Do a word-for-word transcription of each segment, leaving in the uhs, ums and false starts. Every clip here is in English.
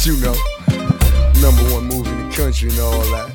you know, number one movie in the country and all that.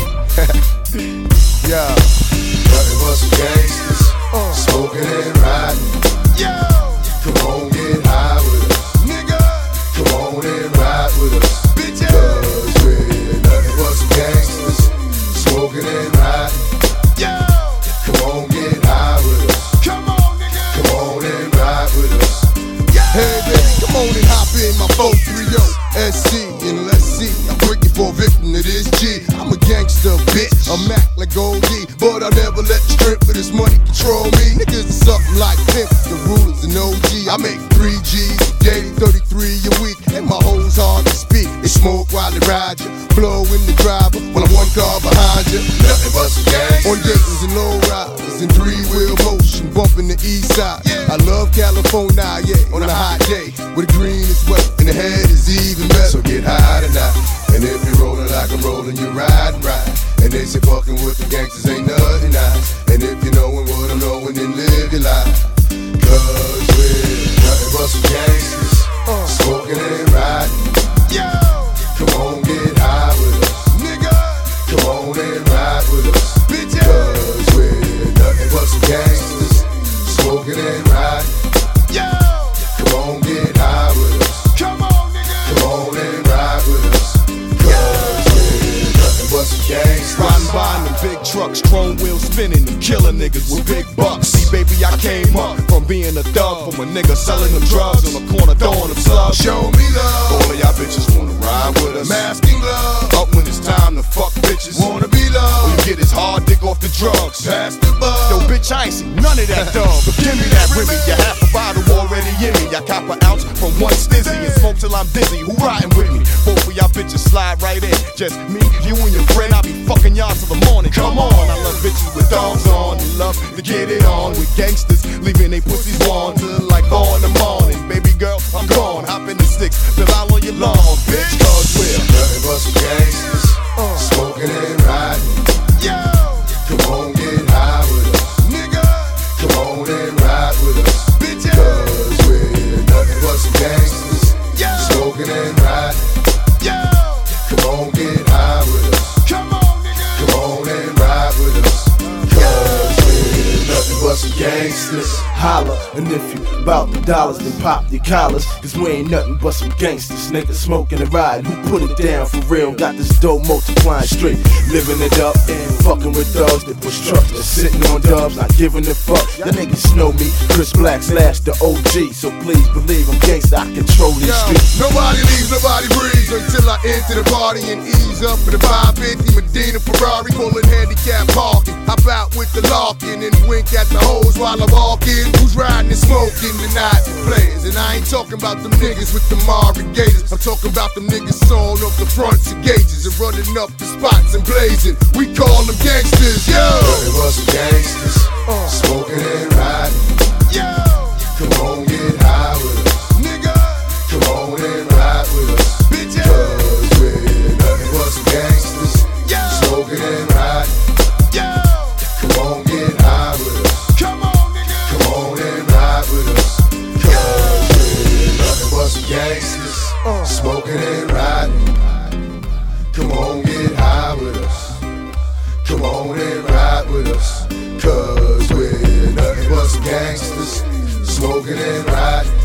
Yeah. Nothing but some gangsters, uh, smoking and riding. Yo! Come on, get high with us. Nigga! Come on and ride with us. Bitches! Cause we're nothing but some gangsters, smoking and riding. Yo! Come on, get high with us. Come on, nigga! Come on and ride with us. Yo! Hey baby, come on and hop in my four three oh S C and let's see. I'm working for a victim to this G. I'm a gangster, bitch. I'm act like Goldie, but I'll never let the strength of this money control me. Niggas is something like pimp, the rulers and O G. I make three G's a day, thirty-three a week, and my hoes hard to speak. They smoke while they ride you, blow in the driver while I'm one car behind you. Nothing but some gangsters, On Dayton's and low riders in three-wheel motion, bumping the east side. I love California, yeah, on a hot day, where the green is wet and the head is even better. so get high tonight. And if you're rolling like I'm rolling, you're riding right. And they say fucking with the gangsters ain't nothing nice. And if you knowin' what I'm knowin', then live your life. Cause we're nothing but some gangsters, Uh. smoking and riding. Yo! Come on, get high with us. Nigga! Come on and ride with us. Bitches! Cause we're nothing but some gangsters, smoking and riding. Yo! Come on, get high with us. Come on, nigga! Come on and ride with us. Cause we're nothing but some gangsters. Riding by in them big trucks, chrome wheels spinning, and killing niggas with big bucks. See, baby, I came up from being a thug, from a nigga selling them drugs on the corner, throwing them slugs. Show me love, All of y'all bitches wanna ride with us. masking love, Up when it's time to fuck bitches. wanna be All loved, you get is hard dick off the drugs. pass the bug. Yo, bitch, I ain't seen none of that dog. But give me that Remy, you half a bottle already in me. I cop an ounce from one stizzy and smoke till I'm dizzy. Who riding with me? Both of y'all bitches slide right in. Just me, you and your friend. I'll be fucking y'all till the morning. Come on, I love bitches with dogs on. And love to get it on with gangsters, leaving they pussies warm till like four in the morning. Baby girl, I'm gone. Hop in the sticks, till I'll on your lawn, bitch. Cause we're Nothing but some gangsters, smoking and riding. Yo! Come on, get high with us. Nigga! Come on and ride with us. Bitches! Cause we're nothing but some gangsters, Yo! smoking and riding. Yo! Come on, get high with us. Come on, nigga! Come on and ride with us. Cause we're nothing but some gangsters. Holla, and if you bout the dollars, then pop your collars. Cause we ain't nothing but some gangsters, niggas smoking and riding. Who put it down for real? Got this dough multiplying straight, living it up and fucking with thugs that push trucks, that's sitting on dubs, not giving a fuck. The niggas know me, Chris Black slash the O G. So please believe I'm gangsta, I control these Yo, streets. nobody leaves, nobody breathes until I enter the party and ease up in the five fifty Medina Ferrari, pulling handicap parking. Hop out with the larkin and wink at the hoes while I'm walking. Who's riding and smoking tonight? Players, and I ain't talking about them niggas with the Marvin Gators. I'm talking about them niggas sawing up the fronts and gauges and running up the spots and blazing. We call them gangsters, yo. Nothing but some gangsters, smoking and riding. Yo! Come on, get high with us. Nigga! Come on and ride with us. Bitches! Cause we're nothing but some gangsters, Yo! smoking and riding. Yo! Come on, get high with us. Come on, nigga! Come on and ride with us. Cause we're nothing but some gangsters, smoking and riding. Come on, get high with us. Come on and ride with us. Cause we're nothing but some gangsters, smoking and riding.